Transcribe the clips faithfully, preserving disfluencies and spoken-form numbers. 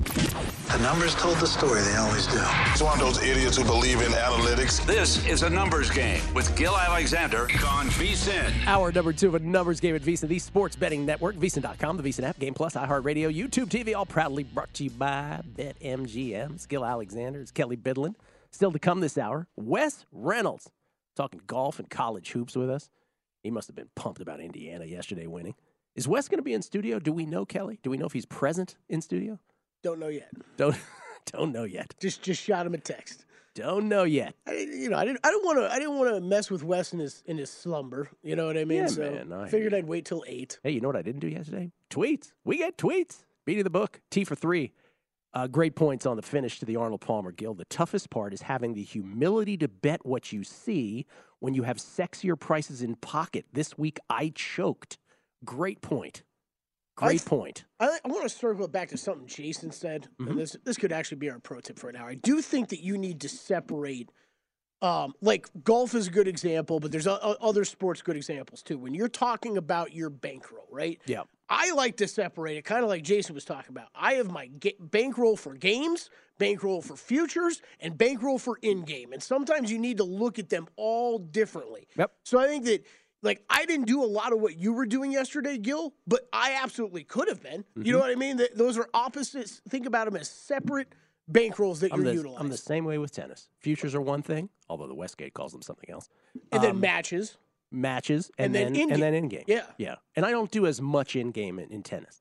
The numbers told the story. They always do. It's one of those idiots who believe in analytics. This is a numbers game with Gil Alexander on VSiN. Hour number two of a numbers game at VSiN, the sports betting network, VSiN dot com, the VSiN app, Game Plus, iHeartRadio, YouTube T V, all proudly brought to you by BetMGM. It's Gil Alexander. It's Kelly Bidlin. Still to come this hour, Wes Reynolds talking golf and college hoops with us. He must have been pumped about Indiana yesterday winning. Is Wes going to be in studio? Do we know, Kelly? Do we know if he's present in studio? Don't know yet. Don't don't know yet. Just just shot him a text. Don't know yet. I, you know, I didn't. I don't want to. I didn't want to mess with Wes in his in his slumber. You know what I mean? Yeah, so man, I figured I'd wait till eight. Hey, you know what I didn't do yesterday? Tweets. We get tweets. Beating the book. T for three. Uh, great points on the finish to the Arnold Palmer Guild. The toughest part is having the humility to bet what you see when you have sexier prices in pocket. This week I choked. Great point. Great I, point. I, I want to circle back to something Jason said, mm-hmm. and this this could actually be our pro tip for an hour. I do think that you need to separate, um, like golf is a good example, but there's a, a, other sports good examples too. When you're talking about your bankroll, right? Yeah. I like to separate it, kind of like Jason was talking about. I have my ga- bankroll for games, bankroll for futures, and bankroll for in-game. And sometimes you need to look at them all differently. Yep. So I think that. Like, I didn't do a lot of what you were doing yesterday, Gil, but I absolutely could have been. Mm-hmm. You know what I mean? Those are opposites. Think about them as separate bankrolls that I'm you're the, utilizing. I'm the same way with tennis. Futures are one thing, although the Westgate calls them something else. And um, then matches. Matches, and, and then, then in-game. and then in-game. Yeah. Yeah. And I don't do as much in-game in, in tennis.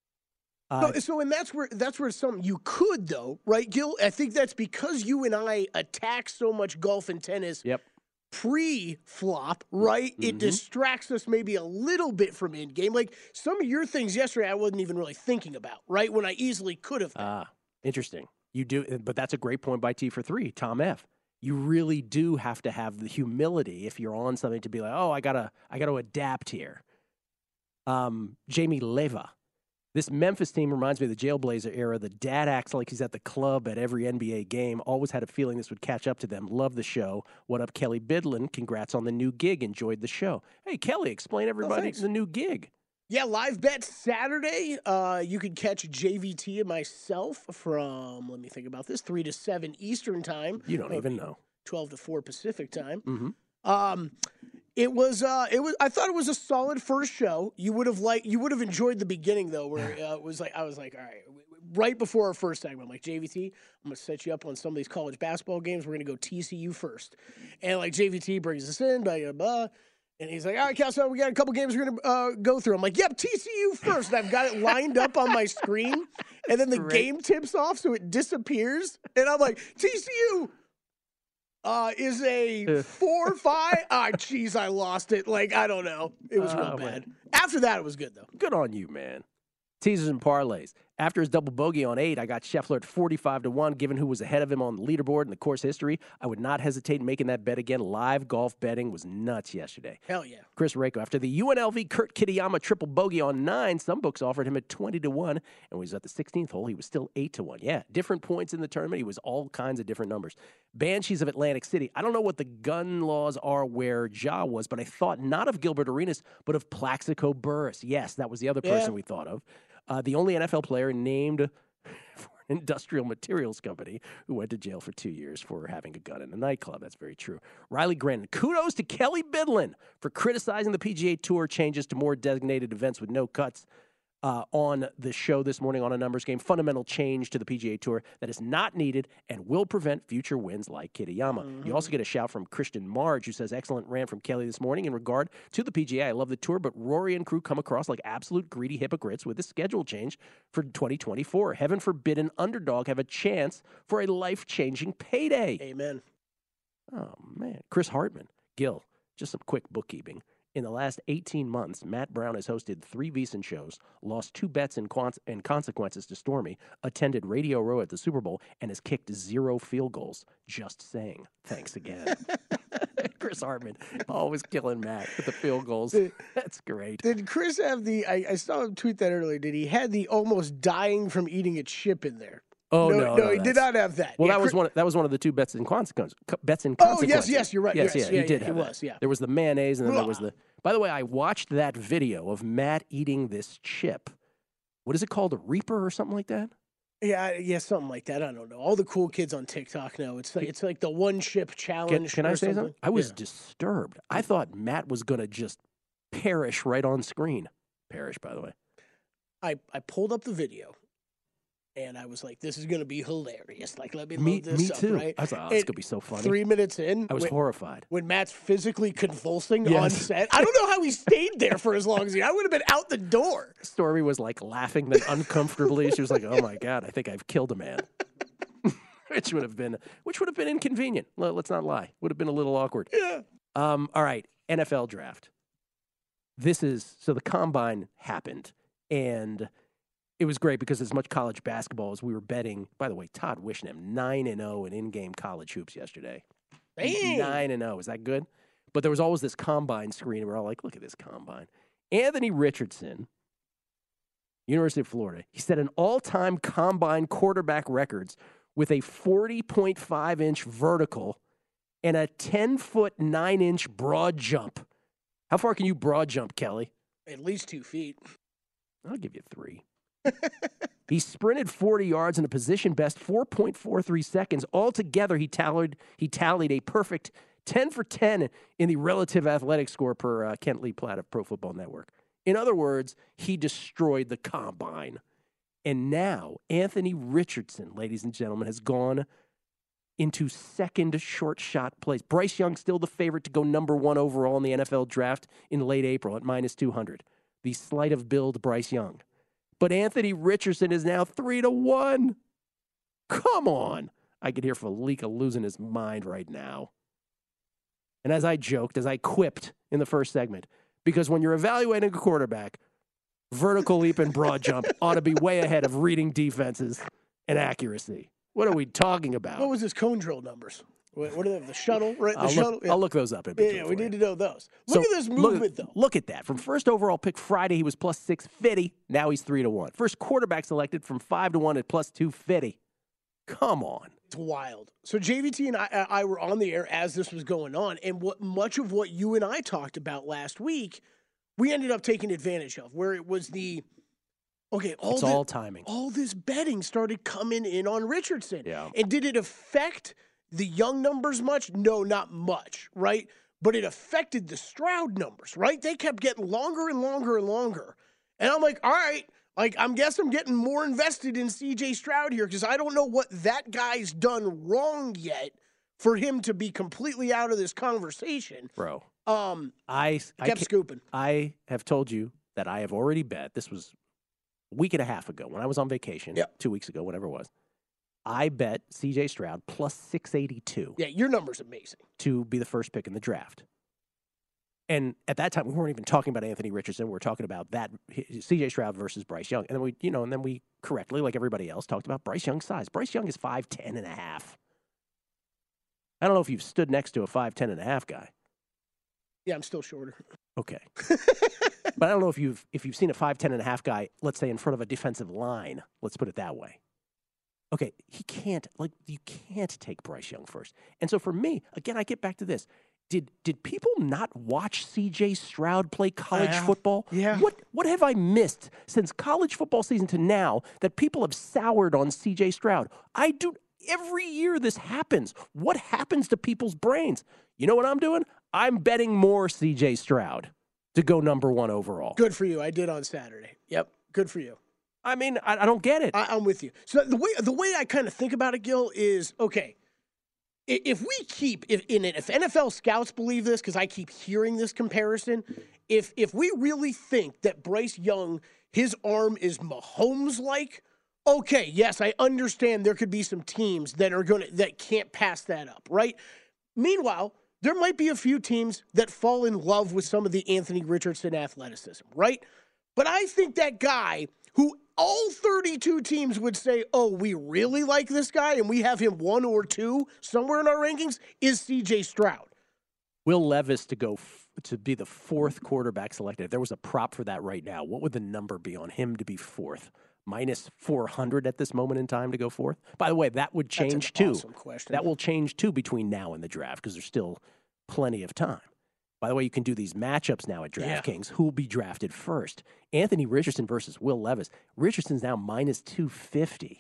Uh, so, so, and that's where that's where something you could, though, right, Gil? I think that's because you and I attack so much golf and tennis. Yep. Pre-flop, right? Mm-hmm. It distracts us maybe a little bit from in-game. Like some of your things yesterday I wasn't even really thinking about, right? When I easily could have. Ah, interesting. You do, but that's a great point by T for three, Tom F. You really do have to have the humility if you're on something to be like, oh, I gotta, I gotta adapt here. Um, Jamie Leva. This Memphis team reminds me of the Jailblazer era. The dad acts like he's at the club at every N B A game. Always had a feeling this would catch up to them. Love the show. What up, Kelly Bidlin? Congrats on the new gig. Enjoyed the show. Hey, Kelly, explain everybody oh, the new gig. Yeah, live bet Saturday. Uh, you can catch J V T and myself from, let me think about this, three to seven Eastern time. You don't even know. twelve to four Pacific time. Mm-hmm. Um, It was, uh, it was. I thought it was a solid first show. You would have liked, you would have enjoyed the beginning though, where uh, it was like, I was like, all right, right before our first segment, I'm like, J V T, I'm gonna set you up on some of these college basketball games. We're gonna go T C U first, and like J V T brings us in, blah blah blah, and he's like, all right, Cal, so we got a couple games we're gonna uh, go through. I'm like, yep, T C U first. And I've got it lined up on my screen, and then the Great. game tips off, so it disappears, and I'm like, T C U. Uh, is a four, five. Ah, oh, jeez, I lost it. Like, I don't know. It was real oh, bad. Man. After that, it was good, though. Good on you, man. Teasers and parlays. After his double bogey on eight, I got Scheffler at forty-five to one. Given who was ahead of him on the leaderboard in the course history, I would not hesitate in making that bet again. Live golf betting was nuts yesterday. Hell yeah. Chris Rako. After the U N L V Kurt Kitayama triple bogey on nine, some books offered him at twenty to one. And when he was at the sixteenth hole, he was still eight to one. Yeah, different points in the tournament. He was all kinds of different numbers. Banshees of Atlantic City. I don't know what the gun laws are where Ja was, but I thought not of Gilbert Arenas, but of Plaxico Burress. Yes, that was the other person yeah. we thought of. Uh, the only N F L player named for an industrial materials company who went to jail for two years for having a gun in a nightclub. That's very true. Riley Grannon. Kudos to Kelly Bidlin for criticizing the P G A Tour changes to more designated events with no cuts. Uh, on the show this morning on a numbers game. Fundamental change to the P G A Tour that is not needed and will prevent future wins like Kitayama. Mm-hmm. You also get a shout from Christian Marge, who says, excellent rant from Kelly this morning in regard to the P G A. I love the tour, but Rory and crew come across like absolute greedy hypocrites with the schedule change for twenty twenty-four. Heaven forbid an underdog have a chance for a life-changing payday. Amen. Oh, man. Chris Hartman. Gil, just some quick bookkeeping. In the last eighteen months, Matt Brown has hosted three VSiN shows, lost two bets in, quant- in consequences to Stormy, attended Radio Row at the Super Bowl, and has kicked zero field goals. Just saying. Thanks again. Chris Hartman, always killing Matt with the field goals. Did, That's great. Did Chris have the, I, I saw him tweet that earlier, did he have the almost dying from eating a chip in there? Oh, no, no, no, no he did not have that. Well, yeah, that was Chris, one. That was one of the two bets in consequence. Bets in Oh, consequences. yes, yes, you're right. Yes, yes, yeah, yeah, he did yeah, have he that. was, yeah. There was the mayonnaise, and then Ugh. there was the. By the way, I watched that video of Matt eating this chip. What is it called? A Reaper or something like that? Yeah, yeah, something like that. I don't know. All the cool kids on TikTok know. It's like, it's like the one chip challenge. Can, can I or say something. something? I was Yeah. disturbed. I thought Matt was going to just perish right on screen. Perish, by the way. I, I pulled up the video, and I was like, "This is going to be hilarious." Like, let me Me, load this me up, too. right? I was like, oh, it's And going to be so funny. Three minutes in, I was when, horrified. when Matt's physically convulsing on Yes. set. I don't know how he stayed there for as long as he. I would have been out the door. Stormy was like laughing then uncomfortably. She was like, "Oh my god, I think I've killed a man," which would have been which would have been inconvenient. Let- Let's not lie. Would have been a little awkward. Yeah. Um. All right, N F L draft. This is so the combine happened, and it was great because as much college basketball as we were betting. By the way, Todd Wishnam nine and zero in in-game college hoops yesterday. Dang. Nine and zero. Is that good? But there was always this combine screen, and we're all like, "Look at this combine." Anthony Richardson, University of Florida, he set an all-time combine quarterback records with a forty point five inch vertical and a ten foot nine inch broad jump. How far can you broad jump, Kelly? At least two feet. I'll give you three. He sprinted forty yards in a position best four point four three seconds. Altogether, he tallied he tallied a perfect ten for ten in the relative athletic score per uh, Kent Lee Platt of Pro Football Network. In other words, he destroyed the combine. And now Anthony Richardson, ladies and gentlemen, has gone into second short shot place. Bryce Young still the favorite to go number one overall in the N F L draft in late April at minus two hundred. The sleight of build Bryce Young. But Anthony Richardson is now three to one. Come on. I could hear Falika losing his mind right now. And as I joked, as I quipped in the first segment, because when you're evaluating a quarterback, vertical leap and broad jump ought to be way ahead of reading defenses and accuracy. What are we talking about? What was his cone drill numbers? What, what are they? The shuttle, right? The I'll, shuttle. look, yeah. I'll look those up. In Yeah, between yeah, for we you. need to know those. Look So, at this movement, though. Look at that. From first overall pick Friday, he was plus six fifty. Now he's three to one. First quarterback selected from five to one at plus two fifty. Come on. It's wild. So J V T and I, I were on the air as this was going on, and what much of what you and I talked about last week, we ended up taking advantage of, where it was the okay. All It's the, all timing. All this betting started coming in on Richardson. Yeah. And did it affect the Young numbers much? No, not much, right? But it affected the Stroud numbers, right? They kept getting longer and longer and longer. And I'm like, all right, like, I guess I'm getting more invested in C J Stroud here because I don't know what that guy's done wrong yet for him to be completely out of this conversation. Bro, Um, I, I, kept ca- scooping. I have told you that I have already bet. This was a week and a half ago when I was on vacation, Yep. two weeks ago, whatever it was. I bet C J Stroud plus six eighty-two Yeah, your number's amazing. to be the first pick in the draft. And at that time, we weren't even talking about Anthony Richardson. We were talking about that C J Stroud versus Bryce Young. And then we, you know, and then we correctly, like everybody else, talked about Bryce Young's size. Bryce Young is five ten and a half. I don't know if you've stood next to a five ten and a half guy. Yeah, I'm still shorter. Okay. But I don't know if you've if you've seen a five ten and a half guy, let's say in front of a defensive line. Let's put it that way. Okay, he can't, like, you can't take Bryce Young first. And so for me, again, I get back to this. Did did people not watch C J Stroud play college Yeah. football? Yeah. What what have I missed since college football season to now that people have soured on C J Stroud? I do every year this happens. What happens to people's brains? You know what I'm doing? I'm betting more C J Stroud to go number one overall. Good for you. I did on Saturday. Yep, good for you. I mean, I, I don't get it. I, I'm with you. So the way the way I kind of think about it, Gil, is okay. i- If we keep if in it, if N F L scouts believe this, because I keep hearing this comparison, if if we really think that Bryce Young, his arm is Mahomes like, okay, yes, I understand there could be some teams that are gonna that can't pass that up, right? Meanwhile, there might be a few teams that fall in love with some of the Anthony Richardson athleticism, right? But I think that guy who all thirty-two teams would say, oh, we really like this guy and we have him one or two somewhere in our rankings is C J Stroud. Will Levis to go f- to be the fourth quarterback selected. If there was a prop for that right now, what would the number be on him to be fourth? Minus four hundred at this moment in time to go fourth? By the way, that would That's an change too. awesome question. That will change too between now and the draft because there's still plenty of time. By the way, you can do these matchups now at Yeah. DraftKings. Who will be drafted first? Anthony Richardson versus Will Levis. Richardson's now minus two fifty.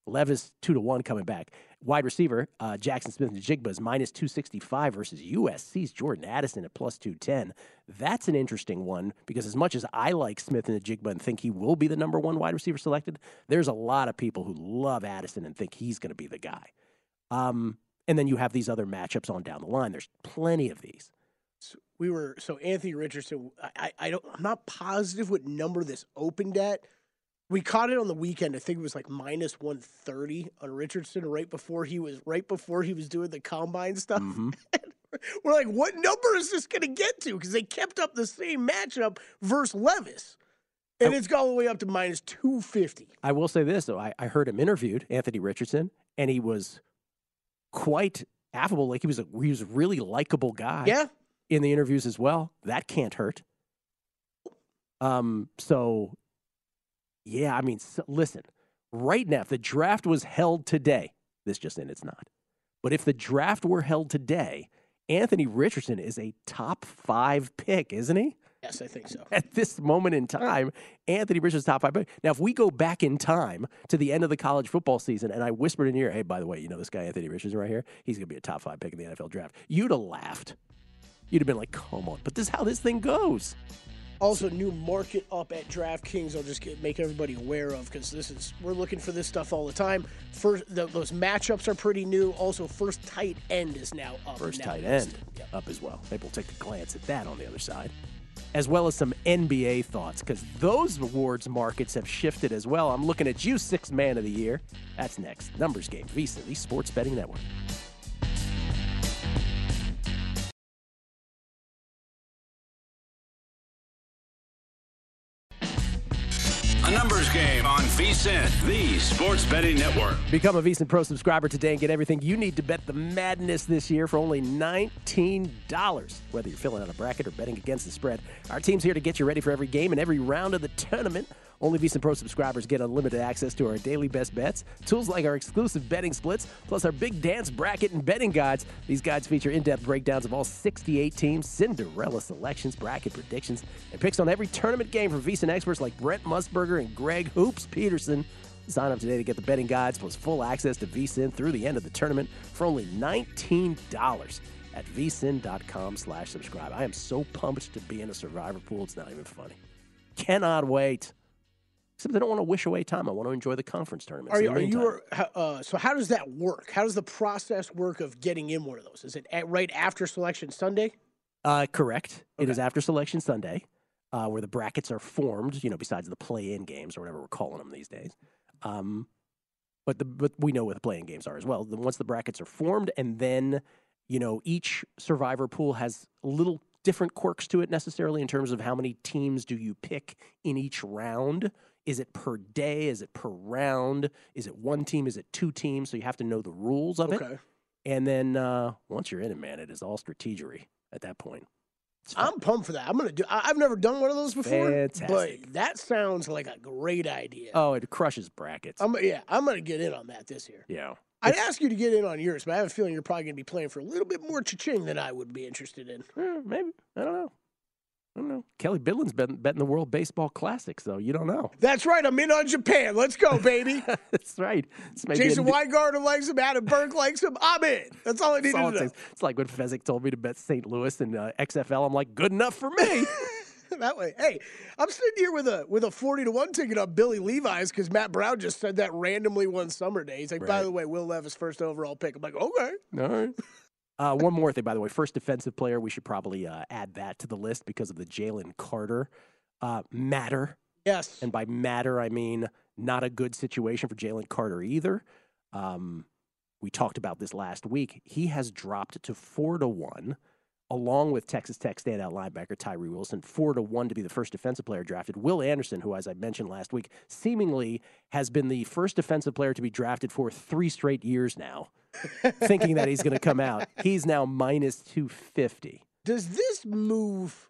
Levis two to one coming back. Wide receiver uh, Jackson Smith-Njigba is minus two sixty-five versus U S C's Jordan Addison at plus two ten. That's an interesting one because as much as I like Smith-Njigba and think he will be the number one wide receiver selected, there's a lot of people who love Addison and think he's going to be the guy. Um, and then you have these other matchups on down the line. There's plenty of these. So we were so Anthony Richardson. I, I don't. I'm not positive what number this opened at. We caught it on the weekend. I think it was like minus one thirty on Richardson right before he was right before he was doing the combine stuff. Mm-hmm. We're like, what number is this going to get to? Because they kept up the same matchup versus Levis, and I, it's gone all the way up to minus two fifty. I will say this though: I, I heard him interviewed, Anthony Richardson, and he was quite affable. Like he was a he was a really likable guy. Yeah. In the interviews as well. That can't hurt. Um. So. Yeah, I mean, so, listen, right now, if the draft was held today, this just in, it's not. But if the draft were held today, Anthony Richardson is a top five pick, isn't he? Yes, I think so. At this moment in time, Anthony Richardson's top five pick. Now, if we go back in time to the end of the college football season and I whispered in your ear, hey, by the way, you know this guy, Anthony Richardson right here? He's going to be a top five pick in the N F L draft. You'd have laughed. You'd have been like, come on. But this is how this thing goes. Also, new market up at DraftKings. I'll just get, make everybody aware of because this is we're looking for this stuff all the time. First, the, those matchups are pretty new. Also, first tight end is now up. First now tight end yep. up as well. Maybe we'll take a glance at that on the other side, as well as some N B A thoughts because those awards markets have shifted as well. I'm looking at you, sixth man of the year. That's next. Numbers Game, VSiN, the Sports Betting Network. A Numbers Game on VSiN, the Sports Betting Network. Become a VSiN Pro subscriber today and get everything you need to bet the madness this year for only nineteen dollars. Whether you're filling out a bracket or betting against the spread, our team's here to get you ready for every game and every round of the tournament. Only VSiN Pro subscribers get unlimited access to our daily best bets, tools like our exclusive betting splits, plus our big dance bracket and betting guides. These guides feature in-depth breakdowns of all sixty-eight teams, Cinderella selections, bracket predictions, and picks on every tournament game from VSiN experts like Brent Musburger and Greg Hoops Peterson. Sign up today to get the betting guides plus full access to VSiN through the end of the tournament for only nineteen dollars at vsin.com slash subscribe. I am so pumped to be in a survivor pool. It's not even funny. Cannot wait. Except I don't want to wish away time. I want to enjoy the conference tournament. Are you? Are you uh, so how does that work? How does the process work of getting in one of those? Is it at, right after Selection Sunday? Uh, correct. Okay. It is after Selection Sunday, uh, where the brackets are formed. You know, besides the play-in games or whatever we're calling them these days. Um, but the but we know what the play-in games are as well. The, once the brackets are formed, and then you know each survivor pool has little different quirks to it necessarily in terms of how many teams do you pick in each round. Is it per day? Is it per round? Is it one team? Is it two teams? So you have to know the rules of Okay. it. And then uh, once you're in it, man, it is all strategery at that point. I'm pumped for that. I'm gonna do. I, I've never done one of those before, Fantastic. but that sounds like a great idea. Oh, it crushes brackets. I'm yeah. I'm gonna get in on that this year. yeah. I'd ask you to get in on yours, but I have a feeling you're probably gonna be playing for a little bit more cha-ching than I would be interested in. Eh, maybe. I don't know. I don't know. Kelly Bidlin's been betting the World Baseball Classic, so you don't know. That's right. I'm in on Japan. Let's go, baby. That's right. It's maybe Jason a, Weingarten likes him. Adam Burke likes him. I'm in. That's all I need that's all to it know. takes. It's like when Fezzik told me to bet Saint Louis and uh, X F L. I'm like, good enough for me. That way. Hey, I'm sitting here with a with a forty to one ticket on Billy Levi's because Matt Brown just said that randomly one summer day. He's like, by Right. the way, Will Levis first overall pick. I'm like, okay. All right. Uh, one more thing, by the way. First defensive player, we should probably uh, add that to the list because of the Jalen Carter uh, matter. Yes. And by matter, I mean not a good situation for Jalen Carter either. Um, we talked about this last week. He has dropped to four to one, along with Texas Tech standout linebacker Tyree Wilson, four to one to be the first defensive player drafted. Will Anderson, who, as I mentioned last week, seemingly has been the first defensive player to be drafted for three straight years now, thinking that he's going to come out. He's now minus two fifty. Does this move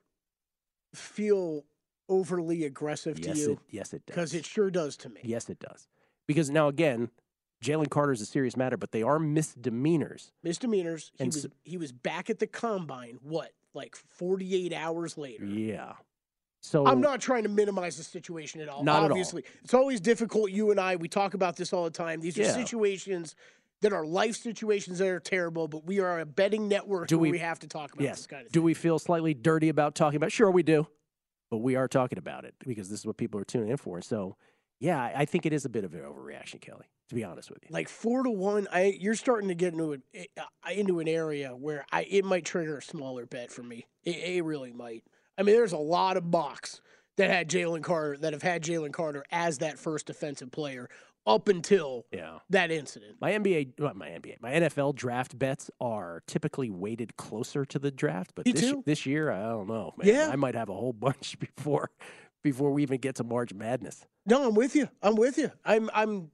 feel overly aggressive to Yes, you? it, yes, it does. Because it sure does to me. Yes, it does. Because now, again, Jalen Carter is a serious matter, but they are misdemeanors. Misdemeanors. He And was so- he was back at the combine. What, like forty-eight hours later? Yeah. So I'm not trying to minimize the situation at all. Not at all. Obviously, it's always difficult. You and I, we talk about this all the time. These are Yeah. situations that are life situations that are terrible, but we are a betting network Do where we- we have to talk about Yes. this kind of Do thing. we feel slightly dirty about talking about it? Sure, we do. But we are talking about it because this is what people are tuning in for. So, yeah, I I think it is a bit of an overreaction, Kelly, to be honest with you. Like four to one, I you're starting to get into a, into an area where I it might trigger a smaller bet for me. It, it really might. I mean, there's a lot of mocks that had Jalen Carter that have had Jalen Carter as that first defensive player up until Yeah. that incident. My N B A, well, my N B A, my N F L draft bets are typically weighted closer to the draft, but Me this, too. this year, I don't know, man. Yeah. I might have a whole bunch before before we even get to March Madness. No, I'm with you. I'm with you. I'm. I'm.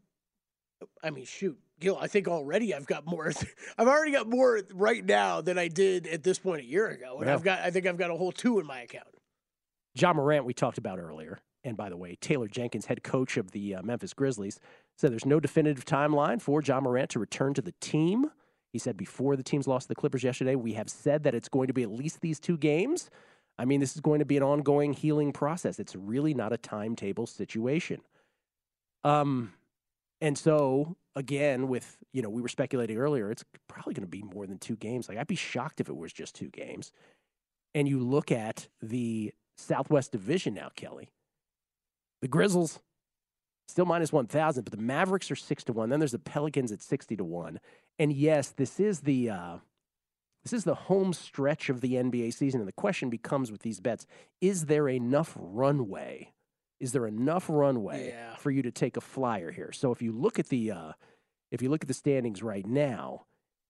I mean, shoot, Gil. I think already I've got more. I've already got more right now than I did at this point a year ago, and Yeah. I've got. I think I've got a whole two in my account. John Morant, we talked about earlier. And by the way, Taylor Jenkins, head coach of the uh, Memphis Grizzlies, said there's no definitive timeline for John Morant to return to the team. He said before the teams lost to the Clippers yesterday, we have said that it's going to be at least these two games. I mean, this is going to be an ongoing healing process. It's really not a timetable situation. Um, and so, again, with, you know, we were speculating earlier, it's probably going to be more than two games. Like, I'd be shocked if it was just two games. And you look at the Southwest Division now, Kelly. The Grizzlies still minus one thousand, but the Mavericks are six to one. Then there's the Pelicans at sixty to one. And yes, this is the uh, this is the home stretch of the N B A season. And the question becomes with these bets, is there enough runway? Is there enough runway Yeah. for you to take a flyer here? So if you look at the uh, if you look at the standings right now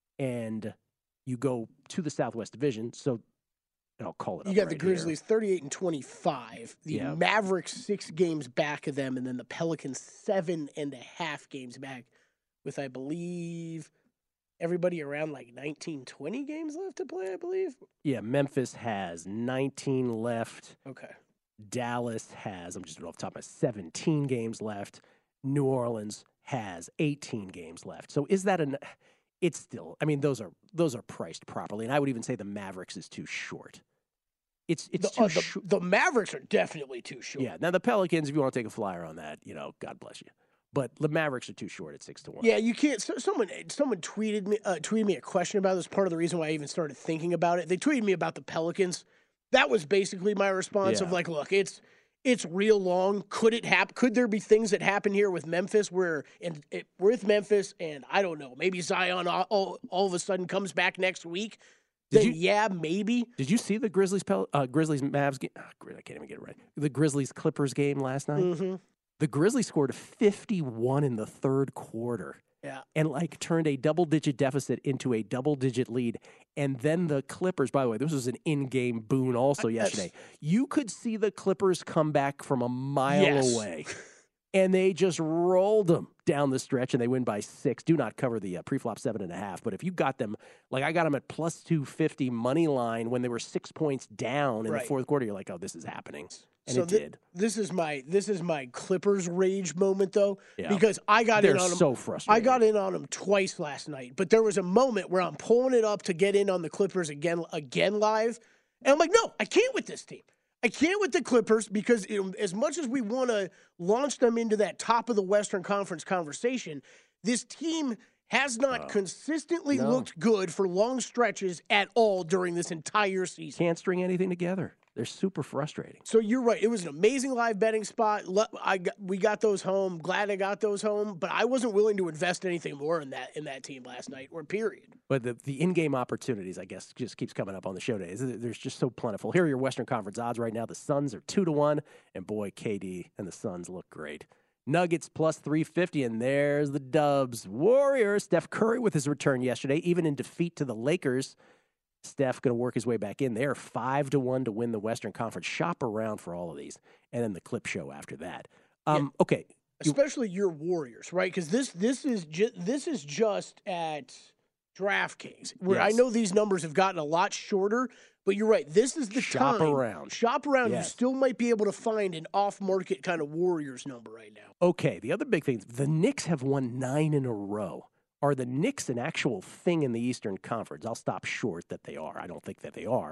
and you go to the Southwest Division, so I'll call it You up got right the here. Grizzlies thirty-eight and twenty-five. The Yeah. Mavericks six games back of them, and then the Pelicans seven and a half games back, with I believe everybody around like nineteen, twenty games left to play. I believe. Yeah, Memphis has nineteen left. Okay. Dallas has, I'm just off the top of my seventeen games left. New Orleans has eighteen games left. So is that an it's still, I mean, those are those are priced properly. And I would even say the Mavericks is too short. It's it's The, too uh, the, short. the Mavericks are definitely too short. Yeah. Now the Pelicans, if you want to take a flyer on that, you know, God bless you. But the Mavericks are too short at six to one. Yeah, you can't. So, someone someone tweeted me uh, tweeted me a question about this. Part of the reason why I even started thinking about it. They tweeted me about the Pelicans. That was basically my response of Yeah. like, look, it's it's real long. Could it happen? Could there be things that happen here with Memphis where and it, with Memphis and I don't know, maybe Zion all, all, all of a sudden comes back next week? Did Then you- yeah, maybe. Did you see the Grizzlies Pel- uh, Grizzlies Mavs game? Oh, I can't even get it right. The Grizzlies Clippers game last night. Mm-hmm. The Grizzlies scored fifty-one in the third quarter. Yeah. And like turned a double digit deficit into a double digit lead. And then the Clippers, by the way, this was an in game boon also yesterday. You could see the Clippers come back from a mile Yes. away. And they just rolled them down the stretch and they win by six. Do not cover the uh, preflop seven and a half. But if you got them, like I got them at plus two fifty money line when they were six points down in Right. the fourth quarter, you're like, oh, this is happening. And so it thi- did. This is my this is my Clippers rage moment though, Yeah. because I got They're in on them. so I frustrating. got in on them twice last night, but there was a moment where I'm pulling it up to get in on the Clippers again, again live, and I'm like, no, I can't with this team. I can't with the Clippers because you know, as much as we want to launch them into that top of the Western Conference conversation, this team has not consistently no. looked good for long stretches at all during this entire season. Can't string anything together. They're super frustrating. So you're right. It was an amazing live betting spot. Le- I got, we got those home. Glad I got those home, but I wasn't willing to invest anything more in that in that team last night or period. But the, the in-game opportunities, I guess, just keeps coming up on the show days. There's just so plentiful. Here are your Western Conference odds right now. The Suns are two to one, and boy, K D and the Suns look great. Nuggets plus three fifty, and there's the Dubs. Warriors, Steph Curry with his return yesterday, even in defeat to the Lakers. Steph going to work his way back in. They are five to one to win the Western Conference. Shop around for all of these, and then the clip show after that. Um, Okay, you- Especially your Warriors, right? Because this this is ju- this is just at DraftKings, where I Yes. know these numbers have gotten a lot shorter. But you're right. This is the Shop time. around. Shop around. Yes. You still might be able to find an off-market kind of Warriors number right now. Okay, the other big thing, the Knicks have won nine in a row. Are the Knicks an actual thing in the Eastern Conference? I'll stop short that they are. I don't think that they are.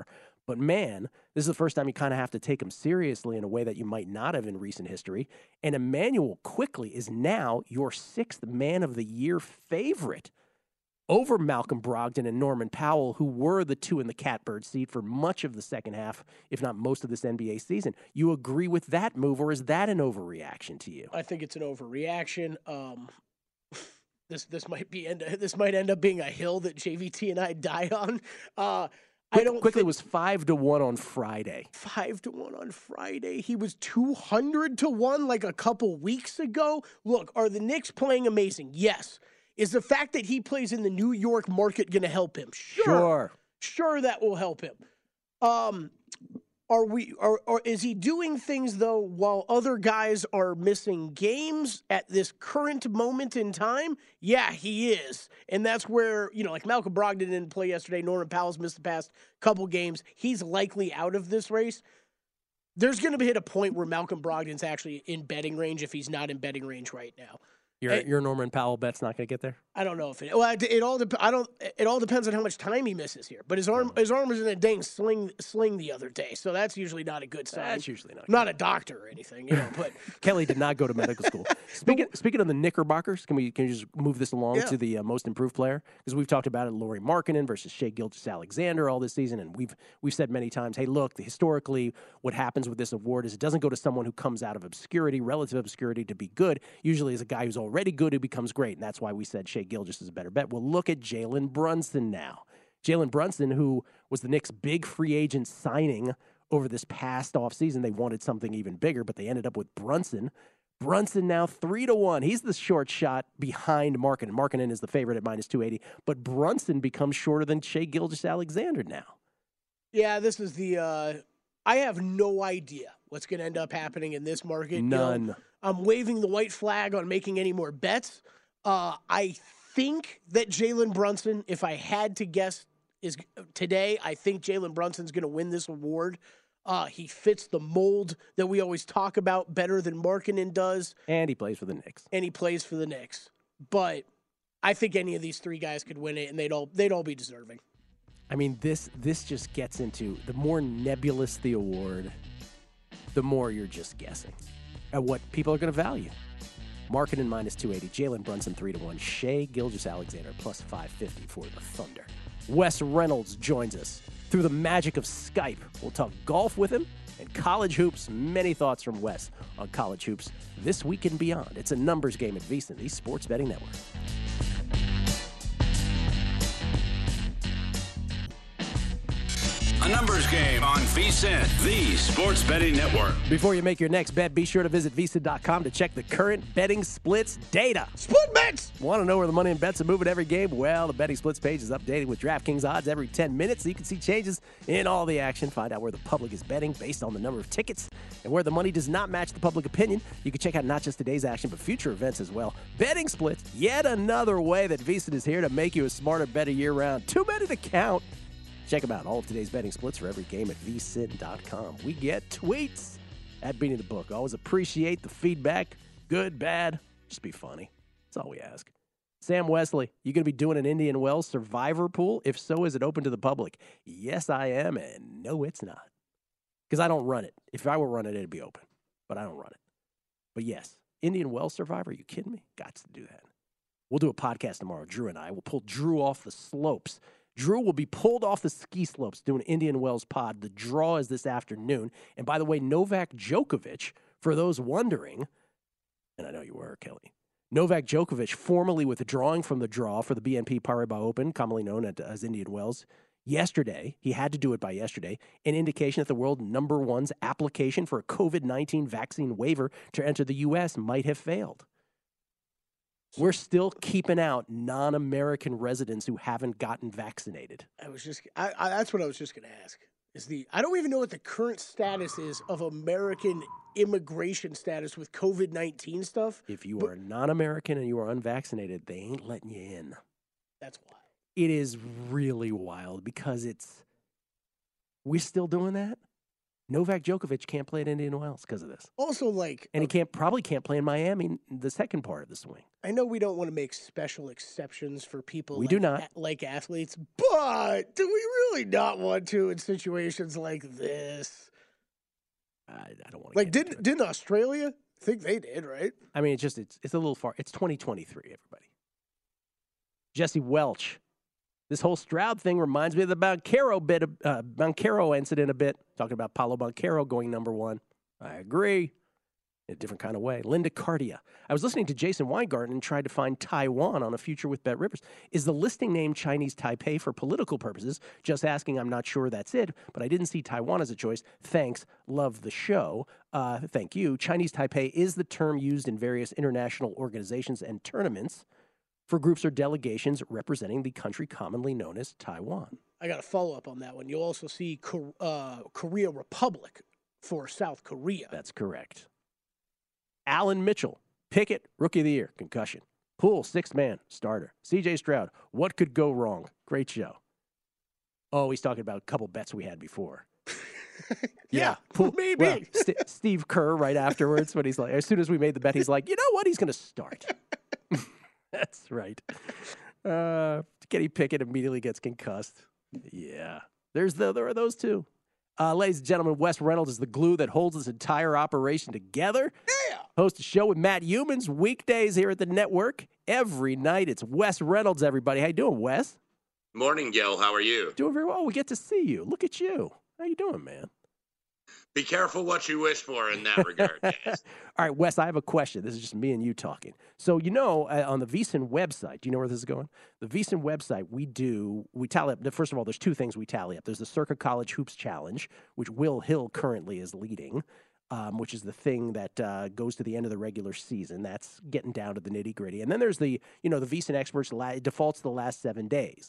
But man, this is the first time you kind of have to take him seriously in a way that you might not have in recent history. And Emmanuel Quickley is now your sixth Man of the Year favorite over Malcolm Brogdon and Norman Powell, who were the two in the catbird seat for much of the second half, if not most of this N B A season. You agree with that move, or is that an overreaction to you? I think it's an overreaction. Um, this this might be end, this might end up being a hill that J V T and I die on. Uh, I don't Quickly think, was five to one on Friday. Five to one on Friday. He was two hundred to one like a couple weeks ago. Look, are the Knicks playing amazing? Yes. Is the fact that he plays in the New York market going to help him? Sure. Sure. Sure, that will help him. Um, are we? Are, or is he doing things though while other guys are missing games at this current moment in time? Yeah, he is, and that's where you know, like Malcolm Brogdon didn't play yesterday. Norman Powell's missed the past couple games. He's likely out of this race. There's going to be at a point where Malcolm Brogdon's actually in betting range if he's not in betting range right now. Your, Hey, your Norman Powell bet's not going to get there? I don't know if it. Well, it, it all. Dep- I don't. It all depends on how much time he misses here. But his arm, his arm was in a dang sling, sling the other day, so that's usually not a good sign. That's usually not. Not a doctor or anything, you know. But Kelly did not go to medical school. Speaking speaking of the Knickerbockers, can we can you just move this along Yeah. to the uh, most improved player? Because we've talked about it, Lauri Markkanen versus Shai Gilgeous-Alexander all this season, and we've we've said many times, hey, look, historically, what happens with this award is it doesn't go to someone who comes out of obscurity, relative obscurity, to be good. Usually, is a guy who's already good who becomes great, and that's why we said Shai Gilgeous is a better bet. Well, look at Jalen Brunson now. Jalen Brunson, who was the Knicks' big free agent signing over this past offseason. They wanted something even bigger, but they ended up with Brunson. Brunson now three to one. He's the short shot behind Markkanen. Markkanen is the favorite at minus two eighty, but Brunson becomes shorter than Shai Gilgeous-Alexander now. yeah, this is the. Uh, I have no idea what's going to end up happening in this market. You know, None. I'm waving the white flag on making any more bets. Uh, I think that Jalen Brunson, if I had to guess, is today. I think Jalen Brunson's going to win this award. Uh, he fits the mold that we always talk about better than Markkanen does, And he plays for the Knicks. and he plays for the Knicks. But I think any of these three guys could win it, and they'd all they'd all be deserving. I mean, this this just gets into the more nebulous the award, the more you're just guessing at what people are going to value. Markkanen minus two eighty, Jalen Brunson three to one, Shai Gilgeous-Alexander plus five fifty for the Thunder. Wes Reynolds joins us through the magic of Skype. We'll talk golf with him and college hoops. Many thoughts from Wes on college hoops this week and beyond. It's a numbers game at VSiN, the Sports Betting Network. A numbers game on VSiN, the Sports Betting Network. Before you make your next bet, be sure to visit V S I N dot com to check the current betting splits data. Split bets! Want to know where the money and bets are moving every game? Well, the betting splits page is updated with DraftKings odds every ten minutes, so you can see changes in all the action. Find out where the public is betting based on the number of tickets and where the money does not match the public opinion. You can check out not just today's action, but future events as well. Betting splits, yet another way that V S I N is here to make you a smarter, better year-round. Too many to count. Check them out. All of today's betting splits for every game at V S I N dot com. We get tweets at Beating the Book. Always appreciate the feedback. Good, bad. Just be funny. That's all we ask. Sam Wesley, you going to be doing an Indian Wells Survivor pool? If so, is it open to the public? Yes, I am, and no, it's not. Because I don't run it. If I were running it, it'd be open. But I don't run it. But yes, Indian Wells Survivor, are you kidding me? Got to do that. We'll do a podcast tomorrow, Drew and I. We'll pull Drew off the slopes. Drew will be pulled off the ski slopes doing Indian Wells pod. The draw is this afternoon. And by the way, Novak Djokovic, for those wondering, and I know you were, Kelly, Novak Djokovic formally withdrawing from the draw for the B N P Paribas Open, commonly known as Indian Wells, yesterday. He had to do it by yesterday. An indication that the world number one's application for a covid nineteen vaccine waiver to enter the U S might have failed. We're still keeping out non-American residents who haven't gotten vaccinated. I was just, I, I, that's what I was just going to ask. Is the I don't even know what the current status is of American immigration status with covid nineteen stuff. If you but, are non-American and you are unvaccinated, they ain't letting you in. That's why. It is really wild because it's, we're still doing that? Novak Djokovic can't play at Indian Wells because of this. Also, like, And he uh, can't probably can't play in Miami the second part of the swing. I know we don't want to make special exceptions for people We like, do not. a- like athletes, but do we really not want to in situations like this? I, I don't want to Like, didn't didn't Australia? I think they did, right? I mean, it's just it's it's a little far. It's twenty twenty-three, everybody. Jesse Welch. This whole Stroud thing reminds me of the Boncaro bit, uh, Boncaro incident a bit. Talking about Paulo Boncaro going number one. I agree. In a different kind of way. Linda Cardia. I was listening to Jason Weingarten and tried to find Taiwan on a future with Bet Rivers. Is the listing name Chinese Taipei for political purposes? Just asking, I'm not sure that's it, but I didn't see Taiwan as a choice. Thanks. Love the show. Uh, thank you. Chinese Taipei is the term used in various international organizations and tournaments for groups or delegations representing the country commonly known as Taiwan. I got a follow up on that one. You'll also see Kor- uh, Korea Republic for South Korea. That's correct. Alan Mitchell, Pickett, Rookie of the Year, concussion. Poole, sixth man, starter. C J Stroud, what could go wrong? Great show. Oh, he's talking about a couple bets we had before. Yeah, Poole, maybe. well, St- Steve Kerr right afterwards when he's like, as soon as we made the bet, he's like, you know what? He's going to start. That's right. Uh, Kenny Pickett immediately gets concussed. Yeah. There's the, there are those two. Uh, ladies and gentlemen, Wes Reynolds is the glue that holds this entire operation together. Yeah. Host a show with Matt Humans weekdays here at the network. Every night, it's Wes Reynolds, everybody. How you doing, Wes? Morning, Gil. How are you? Doing very well. We get to see you. Look at you. How you doing, man? Be careful what you wish for in that regard, guys. All right, Wes, I have a question. This is just me and you talking. So, you know, uh, on the VSiN website, do you know where this is going? The VSiN website, we do, we tally up, first of all, there's two things we tally up. There's the Circa College Hoops Challenge, which Will Hill currently is leading, um, which is the thing that uh, goes to the end of the regular season. That's getting down to the nitty gritty. And then there's the, you know, the VSiN experts, la- it defaults to the last seven days.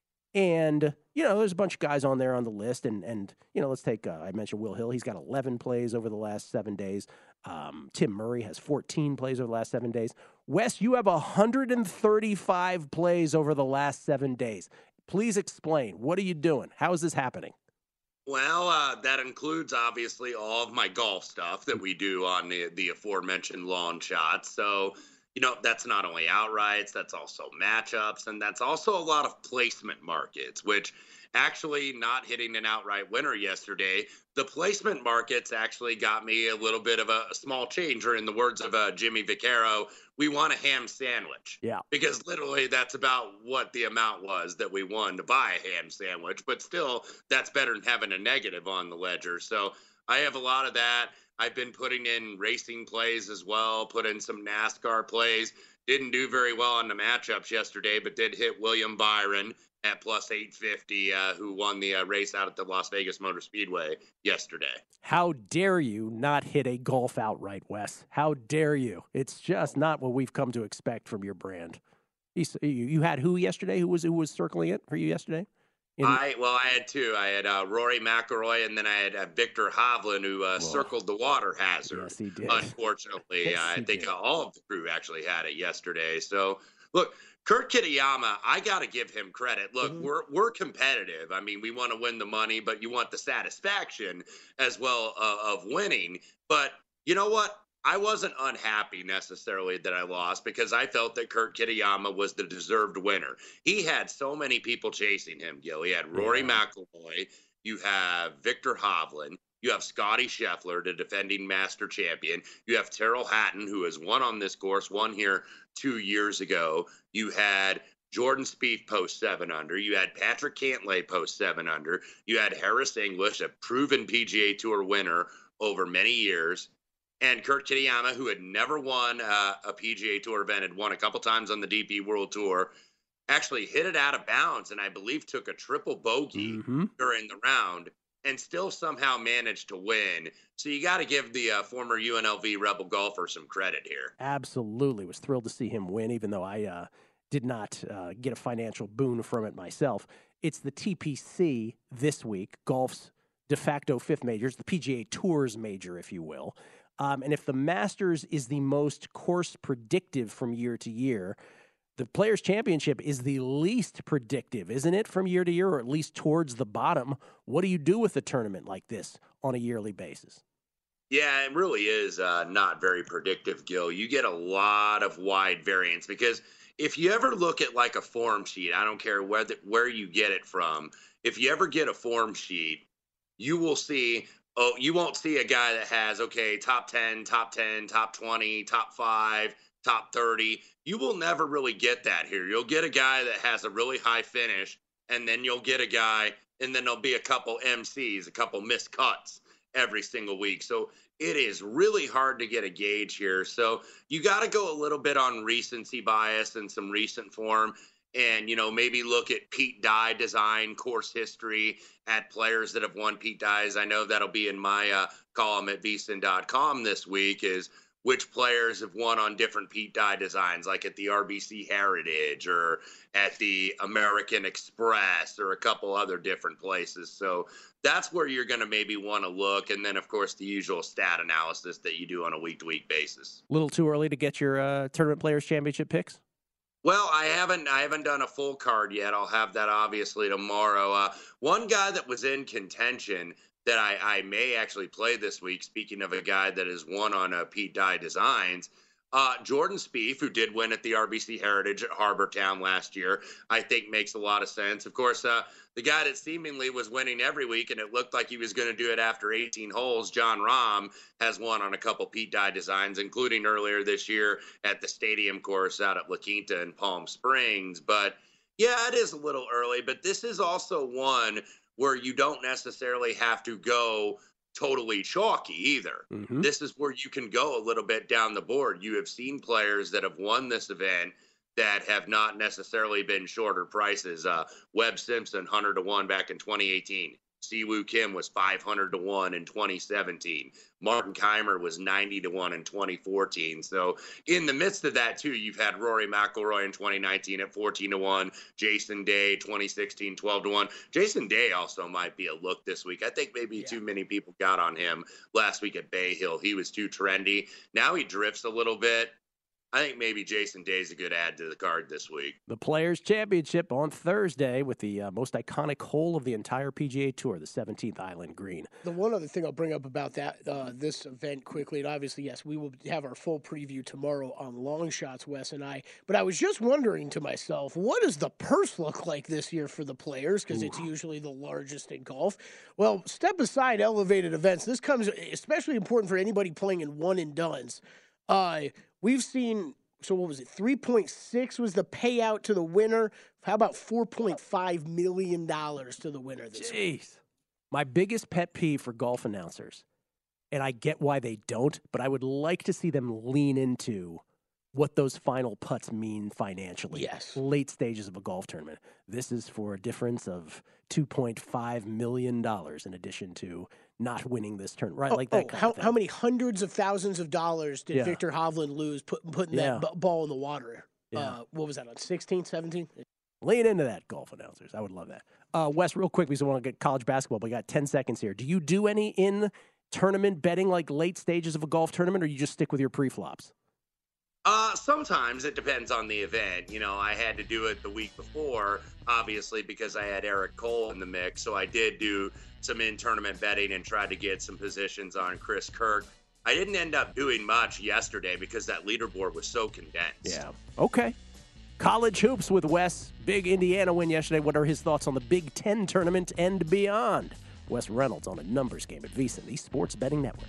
And, you know, there's a bunch of guys on there on the list. And, and you know, let's take, uh, I mentioned Will Hill. He's got eleven plays over the last seven days. Um, Tim Murray has fourteen plays over the last seven days. Wes, you have one hundred thirty-five plays over the last seven days. Please explain. What are you doing? How is this happening? Well, uh, that includes, obviously, all of my golf stuff that we do on the, the aforementioned lawn shots. So, you know, that's not only outrights, that's also matchups, and that's also a lot of placement markets, which actually not hitting an outright winner yesterday. The placement markets actually got me a little bit of a, a small change, or in the words of uh, Jimmy Vaccaro, we want a ham sandwich. Yeah. Because literally that's about what the amount was that we won to buy a ham sandwich, but still that's better than having a negative on the ledger. So I have a lot of that. I've been putting in racing plays as well, put in some NASCAR plays. Didn't do very well on the matchups yesterday, but did hit William Byron at plus eight fifty, uh, who won the uh, race out at the Las Vegas Motor Speedway yesterday. How dare you not hit a golf outright, Wes? How dare you? It's just not what we've come to expect from your brand. He's, you, you had who yesterday? Who was who was circling it for you yesterday? In- I well, I had two. I had uh, Rory McIlroy, and then I had uh, Victor Hovland, who uh, circled the water hazard. Yes, he did. Unfortunately, Yes, uh, I he think did. uh, all of the crew actually had it yesterday. So, look, Kurt Kitayama, I got to give him credit. Look, Mhm. we're we're competitive. I mean, we want to win the money, but you want the satisfaction as well uh, of winning. But you know what? I wasn't unhappy necessarily that I lost, because I felt that Kurt Kitayama was the deserved winner. He had so many people chasing him, Gil. He had Rory Yeah. McIlroy. You have Victor Hovland. You have Scotty Scheffler, the defending master champion. You have Terrell Hatton, who has won on this course, won here two years ago. You had Jordan Spieth post seven under. You had Patrick Cantlay post seven under. You had Harris English, a proven P G A Tour winner over many years. And Kurt Kitayama, who had never won uh, a P G A Tour event, had won a couple times on the D P World Tour, actually hit it out of bounds and I believe took a triple bogey Mhm. during the round and still somehow managed to win. So you got to give the uh, former U N L V Rebel golfer some credit here. Absolutely. Was thrilled to see him win, even though I uh, did not uh, get a financial boon from it myself. It's the T P C this week, golf's de facto fifth major. It's the P G A Tour's major, if you will. Um, and if the Masters is the most course predictive from year to year, the Players' Championship is the least predictive, isn't it, from year to year, or at least towards the bottom? What do you do with a tournament like this on a yearly basis? Yeah, it really is uh, not very predictive, Gil. You get a lot of wide variance because if you ever look at like a form sheet, I don't care where the, where you get it from. If you ever get a form sheet, you will see. Oh, you won't see a guy that has okay top ten, top ten, top twenty, top five, top thirty. You will never really get that here. You'll get a guy that has a really high finish, and then you'll get a guy, and then there'll be a couple M Cs, a couple missed cuts every single week. So it is really hard to get a gauge here. So you got to go a little bit on recency bias and some recent form, and, you know, maybe look at Pete Dye design course history at players that have won Pete Dyes. I know that'll be in my uh, column at V S I N dot com this week, is which players have won on different Pete Dye designs, like at the R B C Heritage or at the American Express or a couple other different places. So that's where you're going to maybe want to look. And then, of course, the usual stat analysis that you do on a week-to-week basis. A little too early to get your uh, Tournament Players Championship picks? Well, I haven't I haven't done a full card yet. I'll have that obviously tomorrow. Uh, one guy that was in contention that I, I may actually play this week, speaking of a guy that has won on uh, Pete Dye Designs, uh, Jordan Spieth, who did win at the R B C Heritage at Harbor Town last year, I think makes a lot of sense. Of course, uh, the guy that seemingly was winning every week, and it looked like he was going to do it after eighteen holes, John Rahm, has won on a couple Pete Dye Designs, including earlier this year at the Stadium course out at La Quinta in Palm Springs. But, yeah, it is a little early, but this is also one where you don't necessarily have to go totally chalky either. Mm-hmm. This is where you can go a little bit down the board. You have seen players that have won this event that have not necessarily been shorter prices. Uh, Webb Simpson, one hundred to one back in twenty eighteen. Siwoo Kim was five hundred to one in twenty seventeen. Martin Keimer was ninety to one in twenty fourteen. So in the midst of that, too, you've had Rory McIlroy in twenty nineteen at fourteen to one. Jason Day, twenty sixteen, twelve to one. Jason Day also might be a look this week. I think maybe yeah. too many people got on him last week at Bay Hill. He was too trendy. Now he drifts a little bit. I think maybe Jason Day's a good add to the card this week. The Players' Championship on Thursday with the uh, most iconic hole of the entire P G A Tour, the seventeenth Island Green. The one other thing I'll bring up about that uh, this event quickly, and obviously, yes, we will have our full preview tomorrow on Long Shots, Wes and I, but I was just wondering to myself, what does the purse look like this year for the Players, because it's usually the largest in golf? Well, step aside elevated events. This comes especially important for anybody playing in one-and-dones. Uh, we've seen, so what was it, three point six was the payout to the winner. How about four point five million dollars to the winner this Jeez. week? My biggest pet peeve for golf announcers, and I get why they don't, but I would like to see them lean into what those final putts mean financially. Yes. Late stages of a golf tournament. This is for a difference of two point five million dollars in addition to not winning this tournament. Right, oh, like that oh, kind how, of thing. How many hundreds of thousands of dollars did Yeah. Victor Hovland lose put, putting Yeah. that b- ball in the water? Yeah. Uh, what was that, on sixteen, seventeen? Lean into that, golf announcers. I would love that. Uh, Wes, real quick, because I want to get college basketball, but we got ten seconds here. Do you do any in-tournament betting, like late stages of a golf tournament, or you just stick with your pre-flops? Uh, sometimes it depends on the event. You know, I had to do it the week before, obviously, because I had Eric Cole in the mix. So I did do some in-tournament betting and tried to get some positions on Chris Kirk. I didn't end up doing much yesterday because that leaderboard was so condensed. Yeah. Okay. College hoops with Wes. Big Indiana win yesterday. What are his thoughts on the Big Ten tournament and beyond? Wes Reynolds on a numbers game at V S I N, the Sports Betting Network.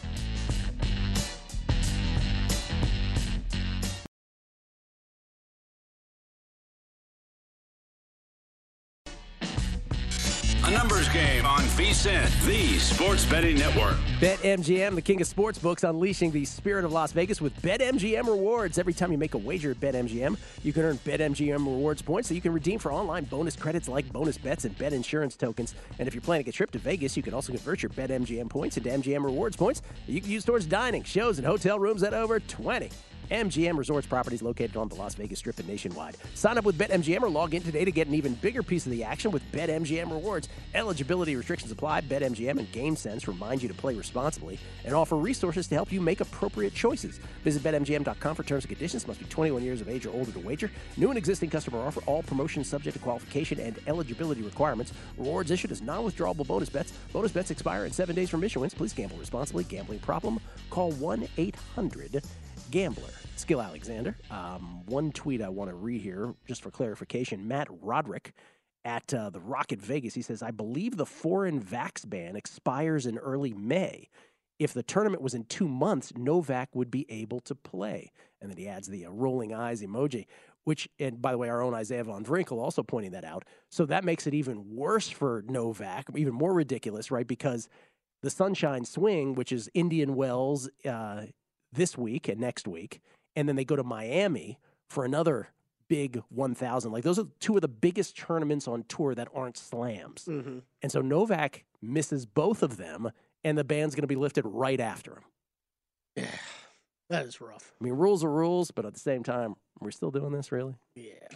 A numbers game on V S I N, the Sports Betting Network. BetMGM, the king of sportsbooks, unleashing the spirit of Las Vegas with BetMGM rewards. Every time you make a wager at BetMGM, you can earn BetMGM rewards points that you can redeem for online bonus credits like bonus bets and bet insurance tokens. And if you're planning a trip to Vegas, you can also convert your BetMGM points into M G M rewards points that you can use towards dining, shows, and hotel rooms at over twenty M G M Resorts properties located on the Las Vegas Strip and nationwide. Sign up with BetMGM or log in today to get an even bigger piece of the action with BetMGM Rewards. Eligibility restrictions apply. BetMGM and GameSense remind you to play responsibly and offer resources to help you make appropriate choices. Visit Bet M G M dot com for terms and conditions. Must be twenty-one years of age or older to wager. New and existing customer offer. All promotions subject to qualification and eligibility requirements. Rewards issued as non-withdrawable bonus bets. Bonus bets expire in seven days from issuance. Please gamble responsibly. Gambling problem? Call one eight hundred gambler. Skill Alexander. Um, one tweet I want to read here, just for clarification. Matt Roderick at uh, the Rocket Vegas. He says, I believe the foreign vax ban expires in early May. If the tournament was in two months, Novak would be able to play. And then he adds the uh, rolling eyes emoji, which, and by the way, our own Isaiah Von Drinkel also pointing that out. So that makes it even worse for Novak, even more ridiculous, right? Because the Sunshine Swing, which is Indian Wells uh, this week and next week, and then they go to Miami for another big one thousand. Like, those are two of the biggest tournaments on tour that aren't slams. Mm-hmm. And so Novak misses both of them, and the ban's going to be lifted right after him. Yeah, that is rough. I mean, rules are rules, but at the same time, we're still doing this, really? Yeah.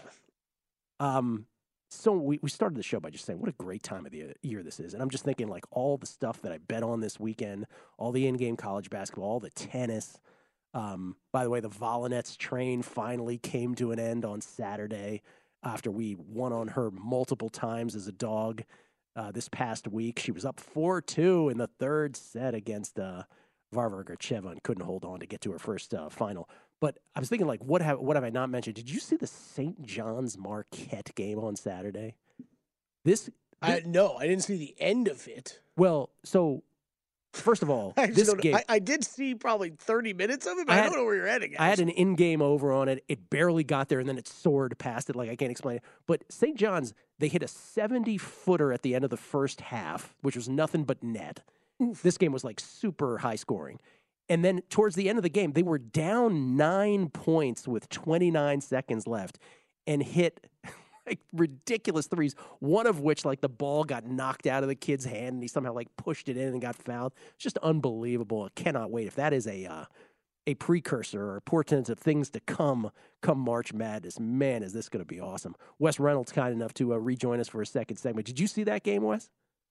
Um. So we, we started the show by just saying what a great time of the year this is. And I'm just thinking, like, all the stuff that I bet on this weekend, all the in-game college basketball, all the tennis. Um, by the way, the Volinets train finally came to an end on Saturday after we won on her multiple times as a dog uh, this past week. She was up four two in the third set against uh, Varvara Gracheva and couldn't hold on to get to her first uh, final. But I was thinking, like, what have what have I not mentioned? Did you see the Saint John's Marquette game on Saturday? This, this I no, I didn't see the end of it. Well, so first of all, I this don't- game I, I did see probably thirty minutes of it, but I I, had- don't know where you're heading. I had an in-game over on it. It barely got there, and then it soared past it. Like, I can't explain it. But Saint John's, they hit a seventy-footer at the end of the first half, which was nothing but net. Oof. This game was, like, super high scoring. And then towards the end of the game, they were down nine points with twenty-nine seconds left and hit like ridiculous threes, one of which, like, the ball got knocked out of the kid's hand and he somehow, like, pushed it in and got fouled. It's just unbelievable. I cannot wait. If that is a uh, a precursor or a portent of things to come come March Madness, man, is this going to be awesome. Wes Reynolds kind enough to uh, rejoin us for a second segment. Did you see that game, Wes?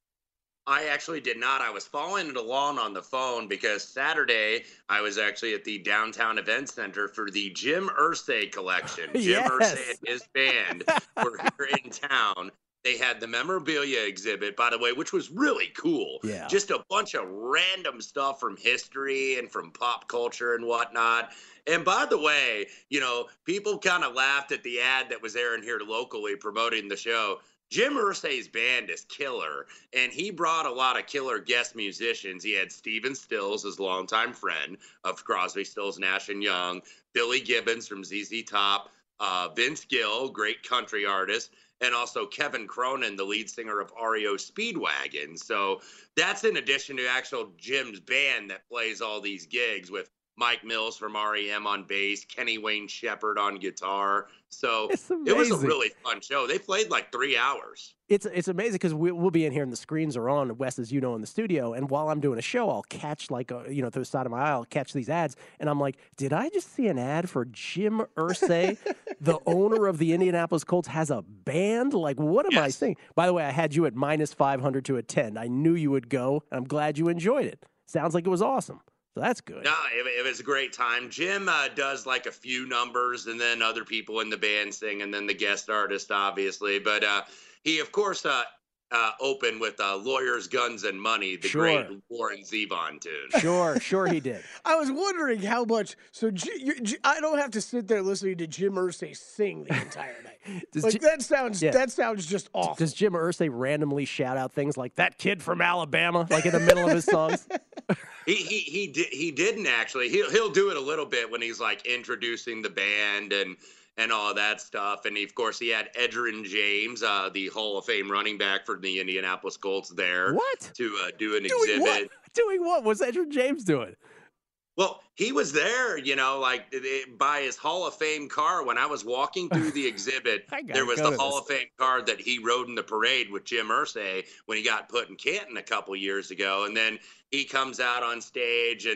I actually did not. I was following it along on the phone because Saturday I was actually at the Downtown Event Center for the Jim Irsay collection. Jim Yes. Irsay and his band were here in town. They had the memorabilia exhibit, by the way, which was really cool. Yeah. Just a bunch of random stuff from history and from pop culture and whatnot. And by the way, you know, people kind of laughed at the ad that was airing here locally promoting the show. Jim Irsay's band is killer, and he brought a lot of killer guest musicians. He had Stephen Stills, his longtime friend of Crosby, Stills, Nash and Young, Billy Gibbons from Z Z Top, uh, Vince Gill, great country artist, and also Kevin Cronin, the lead singer of R E O Speedwagon. So that's in addition to actual Jim's band that plays all these gigs with Mike Mills from R E M on bass, Kenny Wayne Shepherd on guitar. So it was a really fun show. They played like three hours. It's it's amazing because we, we'll be in here and the screens are on, Wes, as you know, in the studio. And while I'm doing a show, I'll catch, like, a, you know, through the side of my eye, I'll catch these ads. And I'm like, did I just see an ad for Jim Irsay, the owner of the Indianapolis Colts, has a band? Like, what am Yes. I saying? By the way, I had you at minus five hundred to attend. I knew you would go. And I'm glad you enjoyed it. Sounds like it was awesome. So that's good. No, it, it was a great time. Jim uh, does like a few numbers, and then other people in the band sing, and then the guest artist, obviously. But uh, he, of course, uh, uh, opened with uh, Lawyers, Guns, and Money, the Sure. great Warren Zevon tune. Sure, sure he did. I was wondering how much. So J- you- J- I don't have to sit there listening to Jim Irsay sing the entire night. Does Like Ji- that sounds. yeah. That sounds just awful. Does Jim Irsay randomly shout out things like that kid from Alabama, like in the middle of his songs? He he he did he didn't actually. He'll he'll do it a little bit when he's like introducing the band and and all that stuff. And he, of course, he had Edgerrin James, uh, the Hall of Fame running back for the Indianapolis Colts, there What? to uh, do an Doing exhibit. what? Doing what? What's Edgerrin James doing? Well, he was there, you know, like it- by his Hall of Fame car. When I was walking through the exhibit, I gotta there was go the to Hall this. of Fame car that he rode in the parade with Jim Irsay when he got put in Canton a couple years ago. And then he comes out on stage and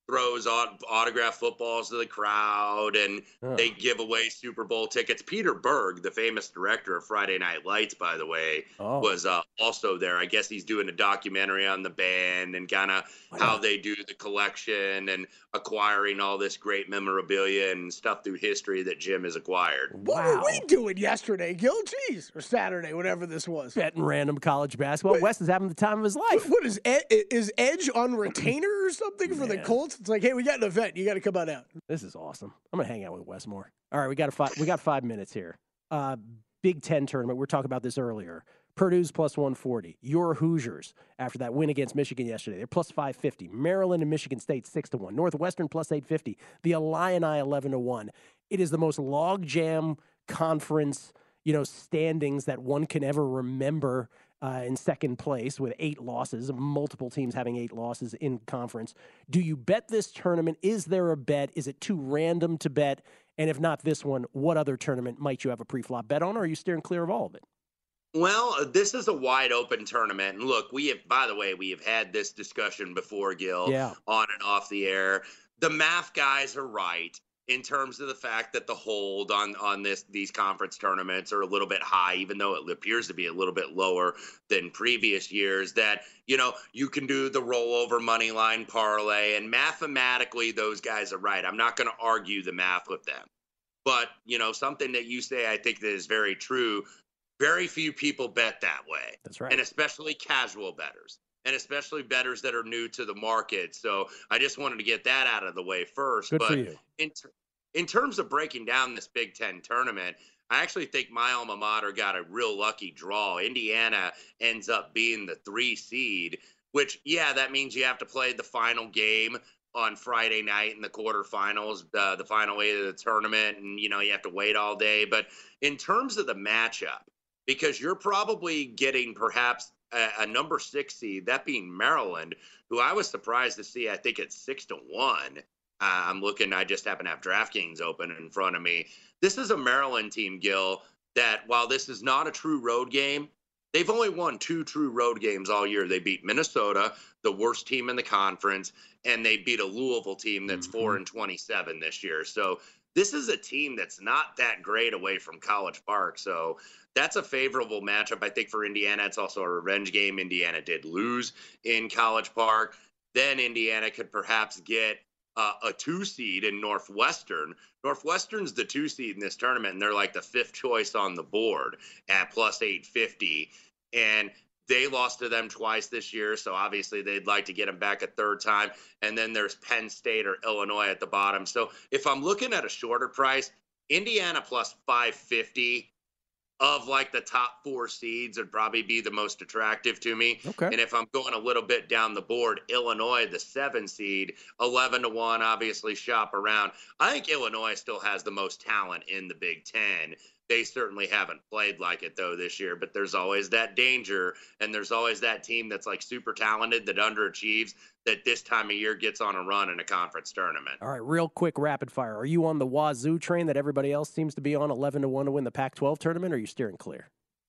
throws aut- autograph footballs to the crowd, and Oh. they give away Super Bowl tickets. Peter Berg, the famous director of Friday Night Lights, by the way, Oh. was uh, also there. I guess he's doing a documentary on the band and kind of how they do the collection and acquiring all this great memorabilia and stuff through history that Jim has acquired. What Wow. were we doing yesterday, Gil? Jeez, or Saturday, whatever this was. Betting random college basketball. Wes is having the time of his life. What is Ed, is Edge on retainer or something for the Man. Colts? It's like, hey, we got an event. You got to come on out. This is awesome. I'm gonna hang out with Wes more. All right, we got a five. We got five minutes here. Uh, Big Ten tournament. We were talking about this earlier. Purdue's plus one forty. Your Hoosiers, after that win against Michigan yesterday, they're plus five fifty. Maryland and Michigan State six to one. Northwestern plus eight fifty. The Illini eleven to one. It is the most logjam conference, you know, standings that one can ever remember. Uh, in second place with eight losses, multiple teams having eight losses in conference. Do you bet this tournament? Is there a bet? Is it too random to bet? And if not this one, what other tournament might you have a pre-flop bet on, or are you steering clear of all of it? Well, uh, this is a wide open tournament. And look, we have, by the way, we have had this discussion before, Gil, Yeah. on and off the air. The math guys are right in terms of the fact that the hold on, on this these conference tournaments are a little bit high, even though it appears to be a little bit lower than previous years, that, you know, you can do the rollover money line parlay, and mathematically those guys are right. I'm not going to argue the math with them. But, you know, something that you say I think that is very true, very few people bet that way. That's right. And especially casual bettors. And especially bettors that are new to the market. So I just wanted to get that out of the way first. Good but for you. In, ter- in terms of breaking down this Big Ten tournament, I actually think my alma mater got a real lucky draw. Indiana ends up being the three seed, which, yeah, that means you have to play the final game on Friday night in the quarterfinals, uh, the final eight of the tournament, and, you know, you have to wait all day. But in terms of the matchup, because you're probably getting perhaps a, a number six seed, that being Maryland, who I was surprised to see, I think it's six to one. Uh, I'm looking, I just happen to have DraftKings open in front of me. This is a Maryland team, Gil, that while this is not a true road game, they've only won two true road games all year. They beat Minnesota, the worst team in the conference, and they beat a Louisville team that's mm-hmm. four and twenty-seven this year. So this is a team that's not that great away from College Park. So that's a favorable matchup, I think, for Indiana. It's also a revenge game. Indiana did lose in College Park. Then Indiana could perhaps get uh, a two seed in Northwestern. Northwestern's the two seed in this tournament, and they're like the fifth choice on the board at plus eight fifty. And they lost to them twice this year, so obviously they'd like to get them back a third time. And then there's Penn State or Illinois at the bottom. So if I'm looking at a shorter price, Indiana plus five fifty of like the top four seeds would probably be the most attractive to me. Okay. And if I'm going a little bit down the board, Illinois, the seven seed, eleven to one, obviously shop around. I think Illinois still has the most talent in the Big Ten. They certainly haven't played like it, though, this year, but there's always that danger, and there's always that team that's like super talented that underachieves that this time of year gets on a run in a conference tournament. All right, real quick, rapid fire. Are you on the Wazoo train that everybody else seems to be on, eleven to one to win the Pac twelve tournament, or are you steering clear?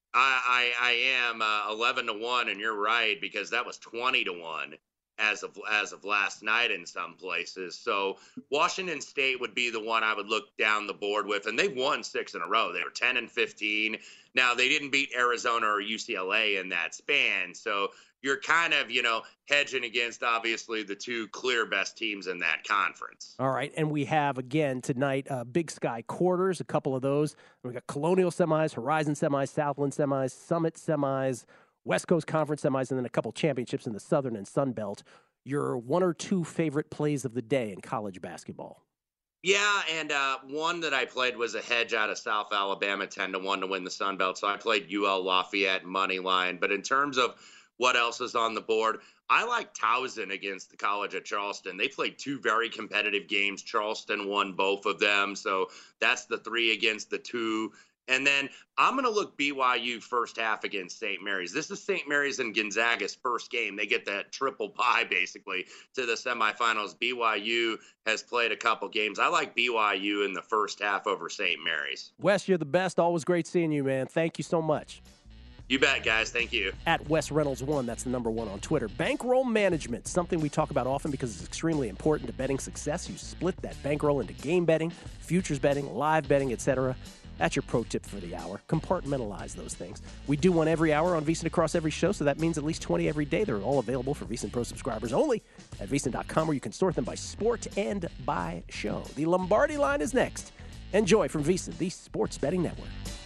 I, I, I am uh, eleven to one, and you're right, because that was twenty to one. As of as of last night in some places. So Washington State would be the one I would look down the board with, and they've won six in a row. They were ten and fifteen. Now, they didn't beat Arizona or U C L A in that span, so you're kind of, you know, hedging against, obviously, the two clear best teams in that conference. All right, and we have, again, tonight, uh, Big Sky quarters, a couple of those. We got Colonial semis, Horizon semis, Southland semis, Summit semis, West Coast Conference semis, and then a couple championships in the Southern and Sun Belt. Your one or two favorite plays of the day in college basketball? Yeah, and uh, one that I played was a hedge out of South Alabama, ten to one to win the Sun Belt. So I played U L Lafayette money line. But in terms of what else is on the board, I like Towson against the College of Charleston. They played two very competitive games. Charleston won both of them. So that's the three against the two. And then I'm going to look B Y U first half against Saint Mary's. This is Saint Mary's and Gonzaga's first game. They get that triple bye, basically, to the semifinals. B Y U has played a couple games. I like B Y U in the first half over Saint Mary's. Wes, you're the best. Always great seeing you, man. Thank you so much. You bet, guys. Thank you. At Wes Reynolds one, that's the number one on Twitter. Bankroll management, something we talk about often because it's extremely important to betting success. You split that bankroll into game betting, futures betting, live betting, et cetera. That's your pro tip for the hour. Compartmentalize those things. We do one every hour on VSiN across every show, so that means at least twenty every day. They're all available for VSiN Pro subscribers only at V S I N dot com, where you can sort them by sport and by show. The Lombardi line is next. Enjoy from VSiN, the Sports Betting Network.